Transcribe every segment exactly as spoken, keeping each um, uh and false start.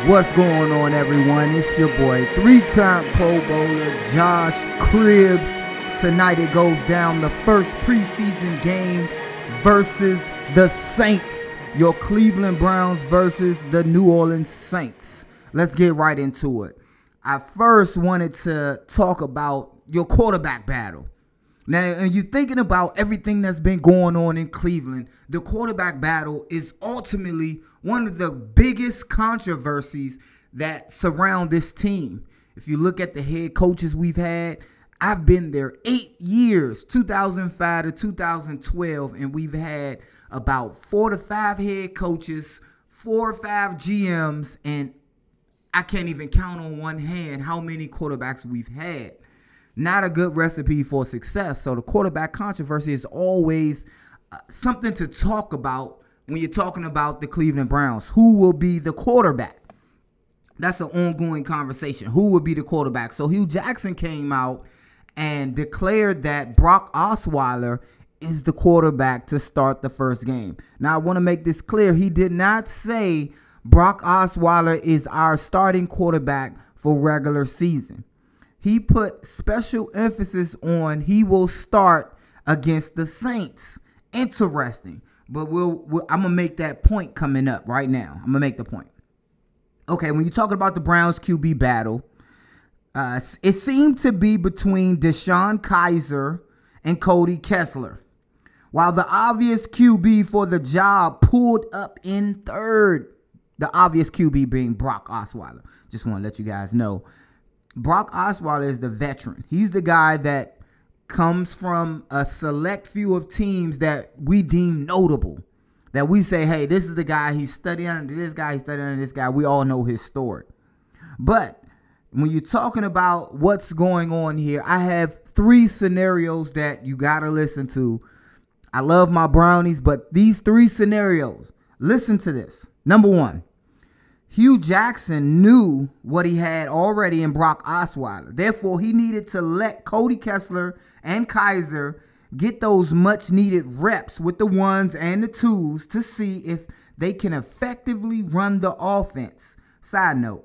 What's going on, everyone? It's your boy, three-time Pro Bowler Josh Cribbs. Tonight it goes down the first preseason game versus the Saints. Your Cleveland Browns versus the New Orleans Saints. Let's get right into it. I first wanted to talk about your quarterback battle. Now, and you're thinking about everything that's been going on in Cleveland, the quarterback battle is ultimately one of the biggest controversies that surround this team. If you look at the head coaches we've had, I've been there eight years, two thousand five to two thousand twelve, and we've had about four to five head coaches, four or five G Ms, and I can't even count on one hand how many quarterbacks we've had. Not a good recipe for success. So the quarterback controversy is always uh, something to talk about when you're talking about the Cleveland Browns. Who will be the quarterback? That's an ongoing conversation. Who will be the quarterback? So Hugh Jackson came out and declared that Brock Osweiler is the quarterback to start the first game. Now, I want to make this clear. He did not say Brock Osweiler is our starting quarterback for regular season. He put special emphasis on he will start against the Saints. Interesting. But we'll, we'll I'm going to make that point coming up right now. I'm going to make the point. Okay, when you're talking about the Browns Q B battle, uh, it seemed to be between DeShone Kizer and Cody Kessler. While the obvious Q B for the job pulled up in third, the obvious Q B being Brock Osweiler. Just want to let you guys know. Brock Osweiler is the veteran. He's the guy that comes from a select few of teams that we deem notable. That we say, hey, this is the guy, he's studying under this guy, he's studying under this guy. We all know his story. But when you're talking about what's going on here, I have three scenarios that you got to listen to. I love my brownies, but these three scenarios, listen to this. Number one. Hugh Jackson knew what he had already in Brock Osweiler. Therefore, he needed to let Cody Kessler and Kizer get those much-needed reps with the ones and the twos to see if they can effectively run the offense. Side note,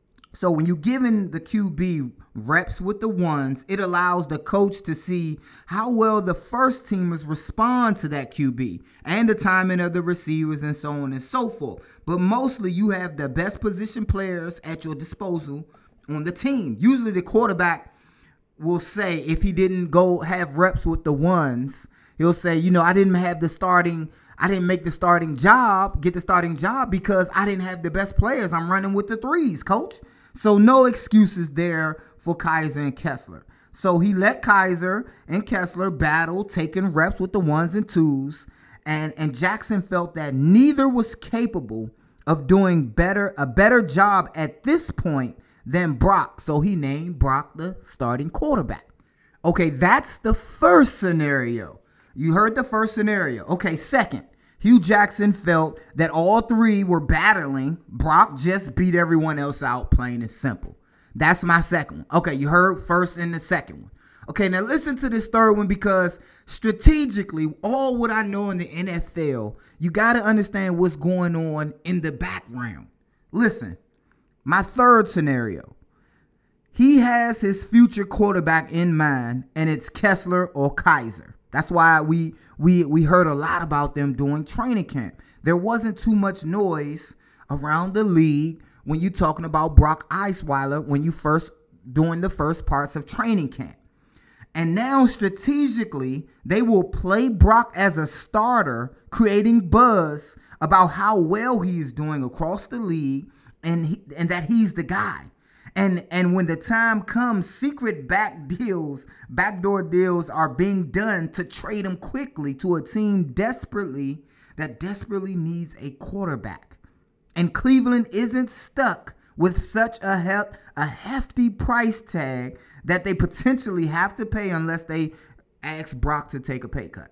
so when you're giving the Q B reps with the ones, it allows the coach to see how well the first teamers respond to that Q B and the timing of the receivers and so on and so forth. But mostly you have the best position players at your disposal on the team. Usually the quarterback will say, if he didn't go have reps with the ones, he'll say, you know, I didn't have the starting, I didn't make the starting job, get the starting job because I didn't have the best players. I'm running with the threes, coach. So no excuses there for Kizer and Kessler. So he let Kizer and Kessler battle, taking reps with the ones and twos. And, and Jackson felt that neither was capable of doing better a better job at this point than Brock. So he named Brock the starting quarterback. Okay, that's the first scenario. You heard the first scenario. Okay, second. Hugh Jackson felt that all three were battling. Brock just beat everyone else out, plain and simple. That's my second one. Okay, you heard first and the second one. Okay, now listen to this third one because strategically, all what I know in the N F L, you got to understand what's going on in the background. Listen, my third scenario. He has his future quarterback in mind, and it's Kessler or Kizer. That's why we we we heard a lot about them during training camp. There wasn't too much noise around the league when you're talking about Brock Osweiler when you first doing the first parts of training camp. And now strategically, they will play Brock as a starter, creating buzz about how well he is doing across the league and he, and that he's the guy. And and when the time comes, secret back deals, backdoor deals are being done to trade him quickly to a team desperately that desperately needs a quarterback. And Cleveland isn't stuck with such a he- a hefty price tag that they potentially have to pay unless they ask Brock to take a pay cut.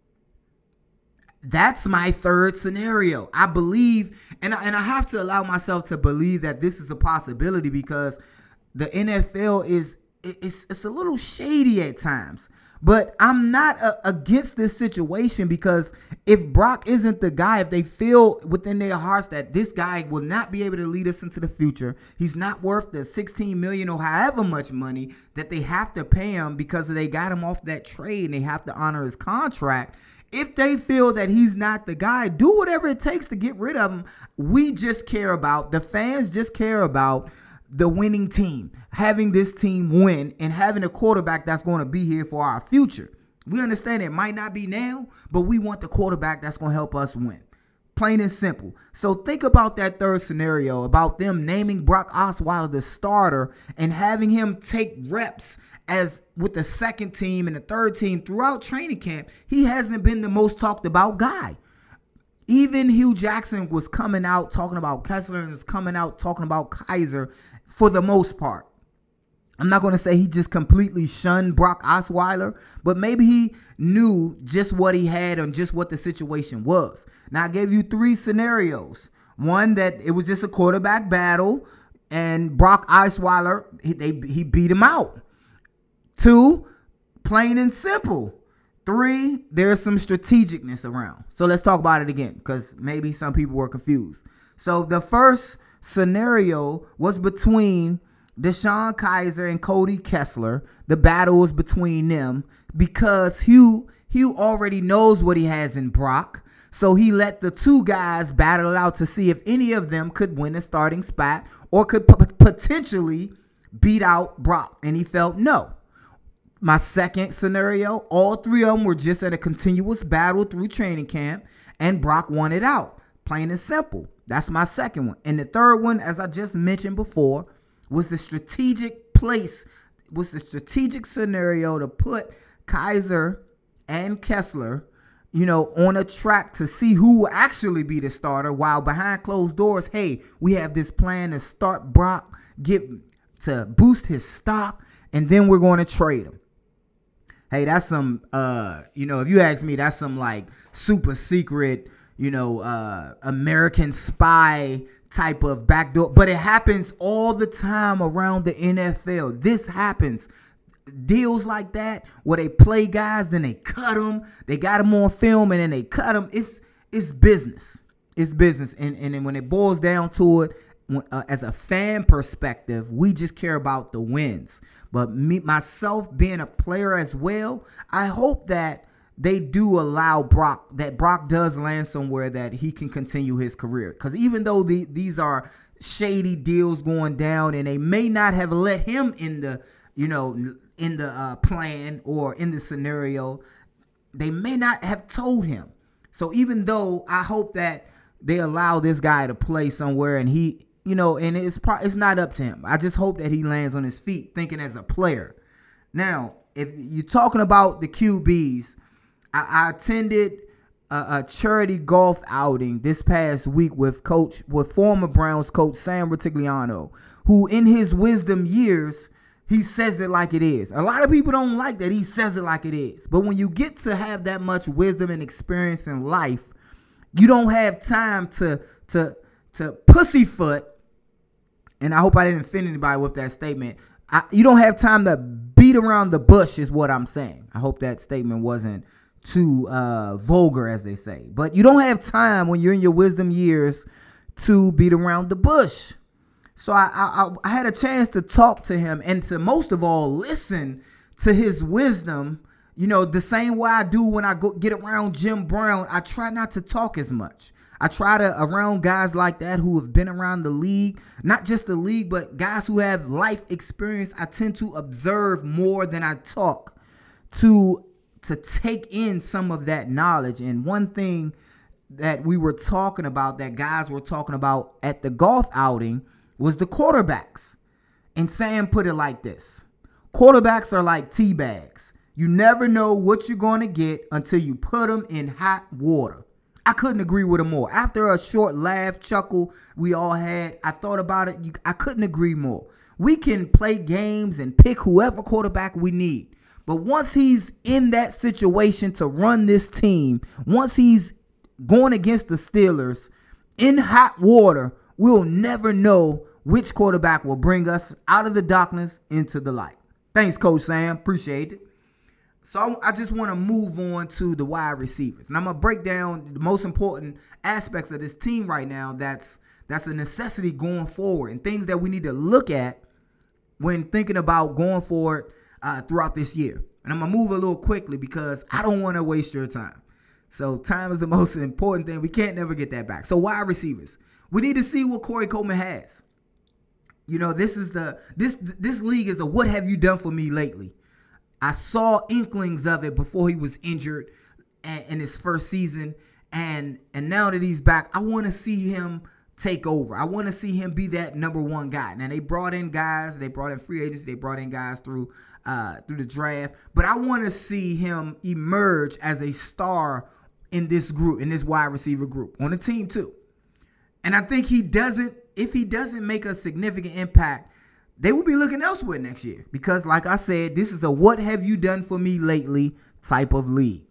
That's my third scenario. I believe, and I, and I have to allow myself to believe that this is a possibility because the N F L is it's it's a little shady at times. But I'm not uh, against this situation, because if Brock isn't the guy, if they feel within their hearts that this guy will not be able to lead us into the future, he's not worth the sixteen million dollars or however much money that they have to pay him because they got him off that trade and they have to honor his contract. If they feel that he's not the guy, do whatever it takes to get rid of him. We just care about, the fans just care about the winning team, having this team win and having a quarterback that's going to be here for our future. We understand it might not be now, but we want the quarterback that's going to help us win. Plain and simple. So think about that third scenario, about them naming Brock Osweiler the starter and having him take reps as with the second team and the third team throughout training camp. He hasn't been the most talked about guy. Even Hugh Jackson was coming out talking about Kessler and was coming out talking about Kizer for the most part. I'm not going to say he just completely shunned Brock Osweiler, but maybe he knew just what he had and just what the situation was. Now, I gave you three scenarios. One, that it was just a quarterback battle and Brock Osweiler, he, they, he beat him out. Two, plain and simple. Three, there's some strategicness around. So let's talk about it again, because maybe some people were confused. So the first scenario was between DeShone Kizer and Cody Kessler. The battle was between them because Hugh Hugh already knows what he has in Brock. So he let the two guys battle it out to see if any of them could win a starting spot or could p- potentially beat out Brock. And he felt no. My second scenario, all three of them were just in a continuous battle through training camp, and Brock won it out. Plain and simple. That's my second one. And the third one, as I just mentioned before, was the strategic place, was the strategic scenario to put Kizer and Kessler, you know, on a track to see who will actually be the starter, while behind closed doors, hey, we have this plan to start Brock, get to boost his stock, and then we're going to trade him. Hey, that's some, uh, you know, if you ask me, that's some like super secret, you know, uh, American spy type of backdoor. But it happens all the time around the N F L. This happens. Deals like that where they play guys, then they cut them. They got them on film and then they cut them. It's it's business. It's business. And, and then when it boils down to it, Uh, as a fan perspective, we just care about the wins. But me, myself being a player as well, I hope that they do allow Brock, that Brock does land somewhere that he can continue his career. Because even though the, these are shady deals going down and they may not have let him in the, you know, in the uh, plan or in the scenario, they may not have told him. So even though I hope that they allow this guy to play somewhere and he, you know, and it's pro- it's not up to him. I just hope that he lands on his feet thinking as a player. Now, if you're talking about the Q Bs, I, I attended a, a charity golf outing this past week with coach, with former Browns coach Sam Rutigliano, who in his wisdom years, he says it like it is. A lot of people don't like that he says it like it is. But when you get to have that much wisdom and experience in life, you don't have time to to to pussyfoot. And I hope I didn't offend anybody with that statement. I, you don't have time to beat around the bush is what I'm saying. I hope that statement wasn't too uh, vulgar, as they say. But you don't have time when you're in your wisdom years to beat around the bush. So I, I, I had a chance to talk to him and to most of all listen to his wisdom. You know, the same way I do when I go get around Jim Brown. I try not to talk as much. I try to, around guys like that who have been around the league, not just the league, but guys who have life experience. I tend to observe more than I talk to, to take in some of that knowledge. And one thing that we were talking about, that guys were talking about at the golf outing, was the quarterbacks. And Sam put it like this: quarterbacks are like tea bags. You never know what you're going to get until you put them in hot water. I couldn't agree with him more. After a short laugh, chuckle we all had, I thought about it. You, I couldn't agree more. We can play games and pick whoever quarterback we need. But once he's in that situation to run this team, once he's going against the Steelers in hot water, we'll never know which quarterback will bring us out of the darkness into the light. Thanks, Coach Sam. Appreciate it. So I just want to move on to the wide receivers. And I'm going to break down the most important aspects of this team right now that's that's a necessity going forward and things that we need to look at when thinking about going forward uh, throughout this year. And I'm going to move a little quickly because I don't want to waste your time. So time is the most important thing. We can't never get that back. So wide receivers. We need to see what Corey Coleman has. You know, this is the this this league is a what have you done for me lately. I saw inklings of it before he was injured in his first season. And and now that he's back, I want to see him take over. I want to see him be that number one guy. Now, they brought in guys. They brought in free agents. They brought in guys through uh, through the draft. But I want to see him emerge as a star in this group, in this wide receiver group, on the team too. And I think he doesn't, if he doesn't make a significant impact, they will be looking elsewhere next year because, like I said, this is a what have you done for me lately type of league.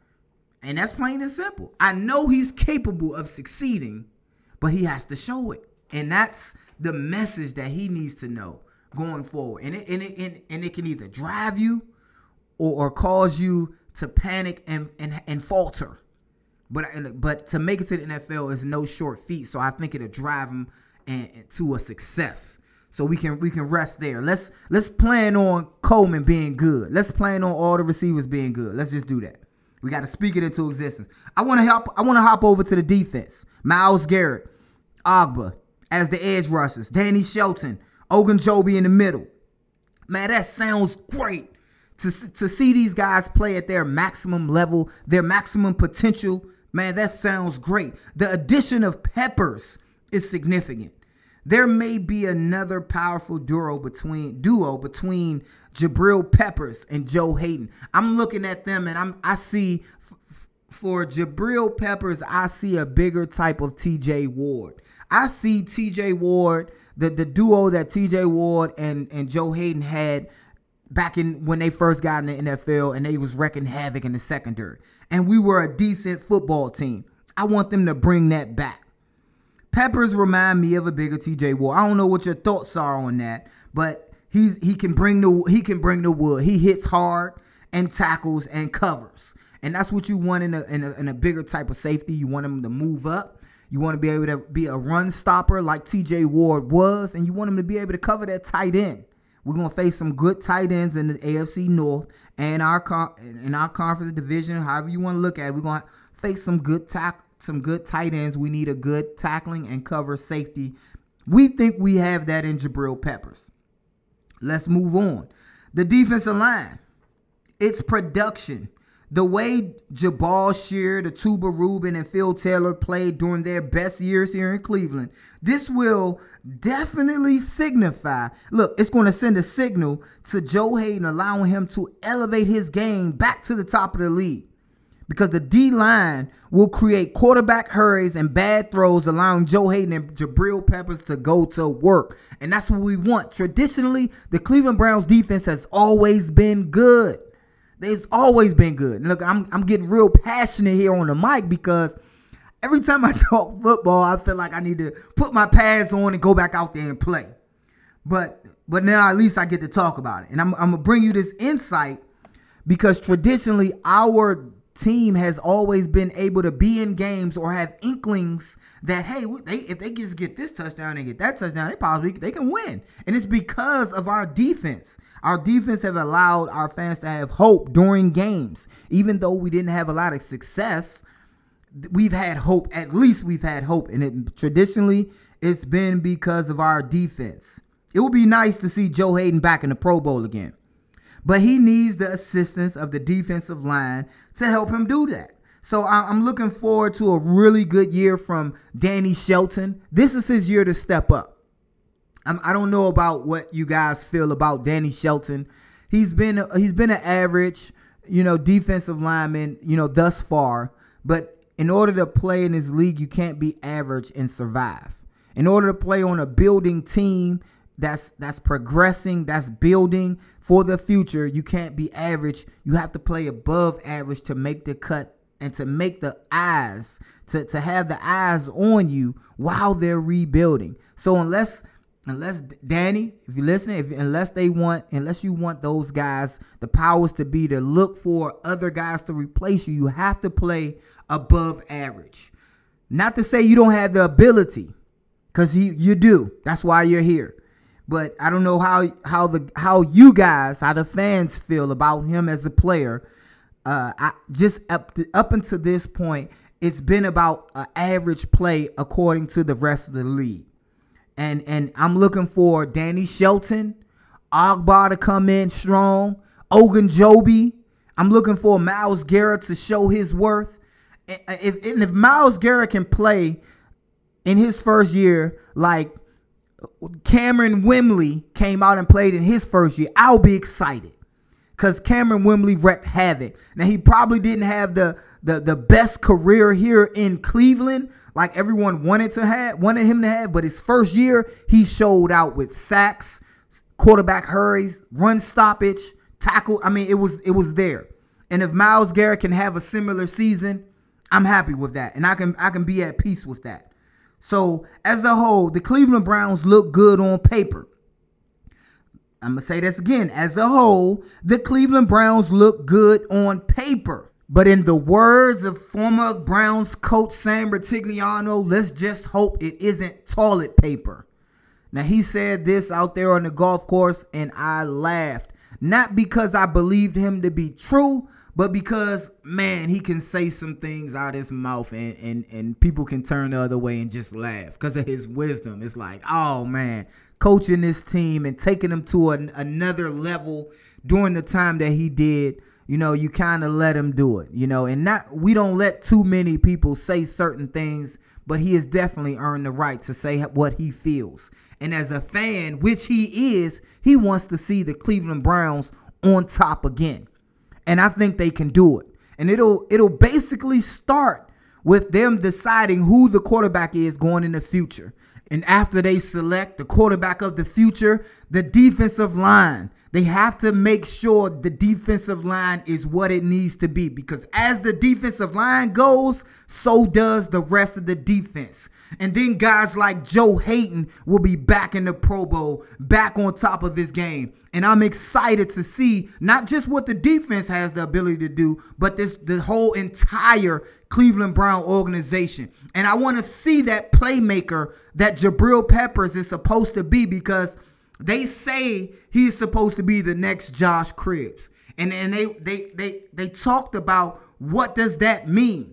And that's plain and simple. I know he's capable of succeeding, but he has to show it. And that's the message that he needs to know going forward. And it, and it, and, and it can either drive you or, or cause you to panic and, and, and falter. But, but to make it to the N F L is no short feat. So I think it'll drive him and, and to a success. So we can we can rest there. Let's let's plan on Coleman being good. Let's plan on all the receivers being good. Let's just do that. We got to speak it into existence. I want to hop. I want to hop over to the defense. Myles Garrett, Ogbah as the edge rushers. Danny Shelton, Ogunjobi in the middle. Man, that sounds great to to see these guys play at their maximum level, their maximum potential. Man, that sounds great. The addition of Peppers is significant. There may be another powerful duo between duo between Jabril Peppers and Joe Haden. I'm looking at them and I'm I see f- for Jabril Peppers, I see a bigger type of T J Ward. I see T J Ward, the, the duo that T J Ward and, and Joe Haden had back in when they first got in the N F L and they was wrecking havoc in the secondary. And we were a decent football team. I want them to bring that back. Peppers remind me of a bigger T J Ward. I don't know what your thoughts are on that, but he's he can bring the he can bring the wood. He hits hard and tackles and covers, and that's what you want in a in a, in a bigger type of safety. You want him to move up. You want to be able to be a run stopper like T J Ward was, and you want him to be able to cover that tight end. We're gonna face some good tight ends in the A F C North and our in our conference division. However you want to look at it, we're gonna face some good tackle. Some good tight ends. We need a good tackling and cover safety. We think we have that in Jabril Peppers. Let's move on. The defensive line. It's production. The way Jabal Shear, the Tuba Rubin, and Phil Taylor played during their best years here in Cleveland, this will definitely signify. Look, it's going to send a signal to Joe Haden, allowing him to elevate his game back to the top of the league. Because the D-line will create quarterback hurries and bad throws, allowing Joe Haden and Jabril Peppers to go to work. And that's what we want. Traditionally, the Cleveland Browns defense has always been good. It's always been good. And look, I'm I'm getting real passionate here on the mic because every time I talk football, I feel like I need to put my pads on and go back out there and play. But but now at least I get to talk about it. And I'm, I'm going to bring you this insight because traditionally our team has always been able to be in games or have inklings that, hey, they, if they just get this touchdown and get that touchdown, they possibly they can win. And it's because of our defense. Our defense have allowed our fans to have hope during games. Even though we didn't have a lot of success, we've had hope. At least we've had hope. And it, traditionally, it's been because of our defense. It would be nice to see Joe Haden back in the Pro Bowl again. But he needs the assistance of the defensive line to help him do that. So I'm looking forward to a really good year from Danny Shelton. This is his year to step up. I'm, I don't know about what you guys feel about Danny Shelton. He's been he's been an average, you know, defensive lineman, you know, thus far. But in order to play in this league, you can't be average and survive. In order to play on a building team that's that's progressing, that's building for the future, you can't be average. You have to play above average to make the cut and to make the eyes, to, to have the eyes on you while they're rebuilding. So unless unless Danny, if you're listening, if unless they want, unless you want those guys, the powers to be to look for other guys to replace you, you have to play above average. Not to say you don't have the ability, because you you do. That's why you're here. But I don't know how how the how you guys, how the fans feel about him as a player. Uh, I just up to, up until this point, it's been about an average play according to the rest of the league. And and I'm looking for Danny Shelton, Ogbah to come in strong, Ogunjobi. I'm looking for Myles Garrett to show his worth. And if, and if Myles Garrett can play in his first year like Cameron Wembley came out and played in his first year, I'll be excited. Because Cameron Wembley wreaked havoc. Now, he probably didn't have the, the, the best career here in Cleveland like everyone wanted to have, wanted him to have. But his first year, he showed out with sacks, quarterback hurries, run stoppage, tackle. I mean, it was it was there. And if Myles Garrett can have a similar season, I'm happy with that. And I can I can be at peace with that. So, as a whole, the Cleveland Browns look good on paper. I'm going to say this again. As a whole, the Cleveland Browns look good on paper. But in the words of former Browns coach Sam Rutigliano, let's just hope it isn't toilet paper. Now, he said this out there on the golf course, and I laughed. Not because I believed him to be true, but because, man, he can say some things out of his mouth and, and, and people can turn the other way and just laugh because of his wisdom. It's like, oh, man, coaching this team and taking them to an, another level during the time that he did, you know, you kind of let him do it, you know, and not we don't let too many people say certain things, but he has definitely earned the right to say what he feels. And as a fan, which he is, he wants to see the Cleveland Browns on top again. And I think they can do it. And it'll it'll basically start with them deciding who the quarterback is going in the future. And after they select the quarterback of the future, the defensive line, they have to make sure the defensive line is what it needs to be. Because as the defensive line goes, so does the rest of the defense. And then guys like Joe Hayden will be back in the Pro Bowl, back on top of his game. And I'm excited to see not just what the defense has the ability to do, but this the whole entire Cleveland Brown organization. And I want to see that playmaker that Jabril Peppers is supposed to be, because they say he's supposed to be the next Josh Cribbs. And, and they, they, they, they talked about what does that mean.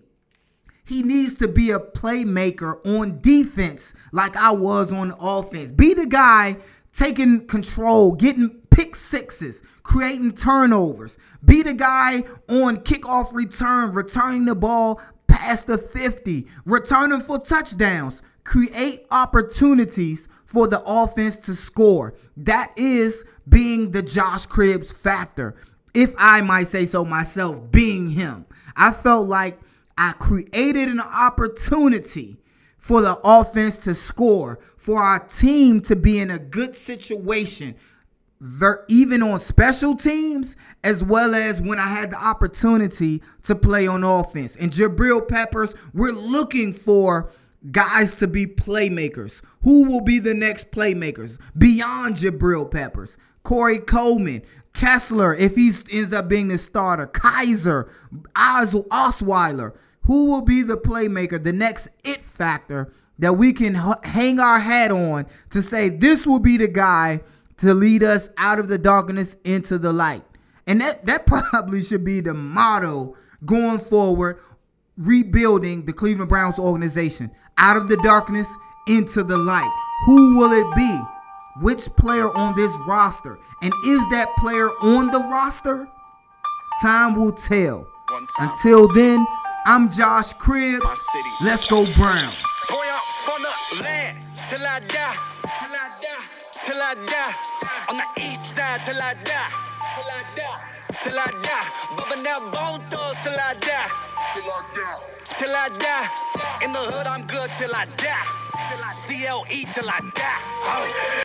He needs to be a playmaker on defense like I was on offense. Be the guy taking control, getting pick sixes, creating turnovers. Be the guy on kickoff return, returning the ball past the fifty, returning for touchdowns. Create opportunities for the offense to score. That is being the Josh Cribbs factor. If I might say so myself, being him. I felt like I created an opportunity for the offense to score, for our team to be in a good situation, even on special teams, as well as when I had the opportunity to play on offense. And Jabril Peppers, we're looking for guys to be playmakers. Who will be the next playmakers beyond Jabril Peppers? Corey Coleman, Kessler, if he ends up being the starter, Kaiser, Osweiler. Who will be the playmaker, the next it factor that we can h- hang our hat on to say this will be the guy to lead us out of the darkness into the light? And that, that probably should be the motto going forward, rebuilding the Cleveland Browns organization. Out of the darkness into the light. Who will it be? Which player on this roster? And is that player on the roster? Time will tell. Until then, I'm Josh Cribbs. Let's go Browns. Boy, I'm on the land till I die, till I die, till I die. On the east side till I die, till I die, till I die. Bumping that bone thugs till I die, till I die, till I die. In the hood I'm good till I die, C L E till I die. Oh.